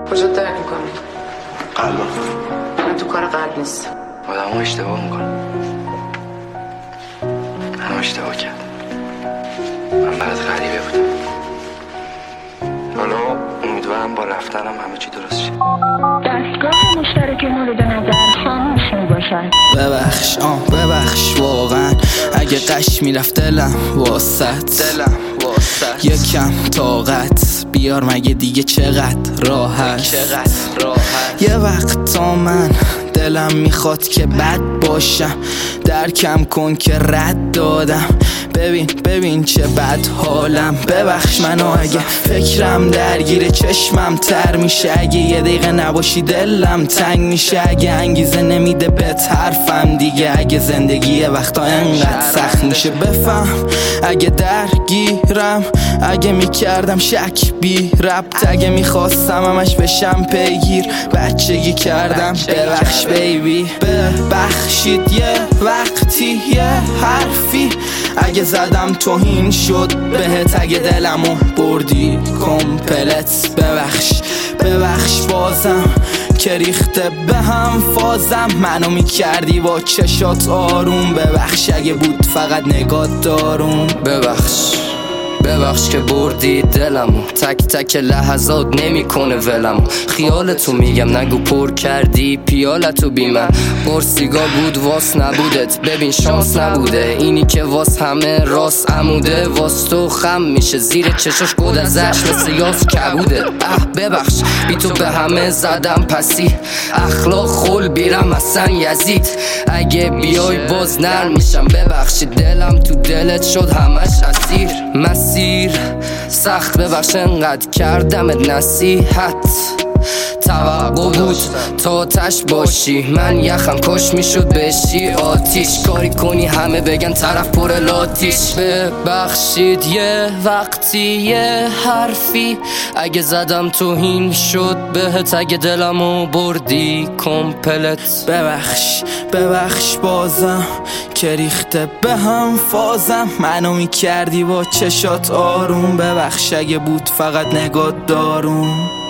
کجا درد میکنی؟ قلبم. من تو کار قلب نیست. آدم ها اشتباه میکنم. من اشتباه کردم. من برات غریبه بودم. حالا امیدوارم با رفتنم همه چی درست شه. دستگاه مشترک مورد نظر خاموش میباشد. ببخش واقعا اگه قش میرفت دلم واسط یکم طاقت بیار مگه دیگه چقدر راحت یه وقت تا من دلم میخواد که بد باشم درکم کن که رد دادم ببین چه بد حالم ببخش منو اگه فکرم درگیر چشمم تر میشه اگه یه دقیقه نباشی دلم تنگ میشه اگه انگیزه نمیده به حرفم دیگه اگه زندگی یه وقتا انقدر سخت میشه بفهم اگه درگیرم اگه میکردم شک بی ربط اگه میخواستم همش بشم پیگیر بچگی کردم ببخش بیبی ببخشید یه وقتی یه حرفی اگه زدم توهین شد بهت اگه دلمو بردی کمپلت ببخش بازم که ریخته به هم فازم منو میکردی با چشات آروم ببخش اگه بود فقط نگات دارم ببخش که بردی دلمو تک تک لحظات نمیکنه ولمو خیالتو میگم نگو پر کردی پیالتو بی من قرصیگا بود واس نبودت ببین شانس نبوده اینی که واس همه راست عموده واس تو خم میشه زیر چشاش گود ازش مثل یاس کبوده ببخش بی تو به همه زدم پسی اخلاق خول بیرم اصلا یزید اگه بیای باز نرم میشم ببخشی دلم تو دلت شد همش اسیر مسیر سخت ببخش انقدر کردمت نصیحت توقع بود تا تش باشی من یخم کش میشد بشی آتیش کاری کنی همه بگن طرف پر لاتیش ببخشید یه وقتی یه حرفی اگه زدم توهین شد بهت اگه دلمو بردی کمپلت ببخش بازم که ریخته به هم فازم منو میکردی با چشات آروم ببخش اگه بود فقط نگات دارم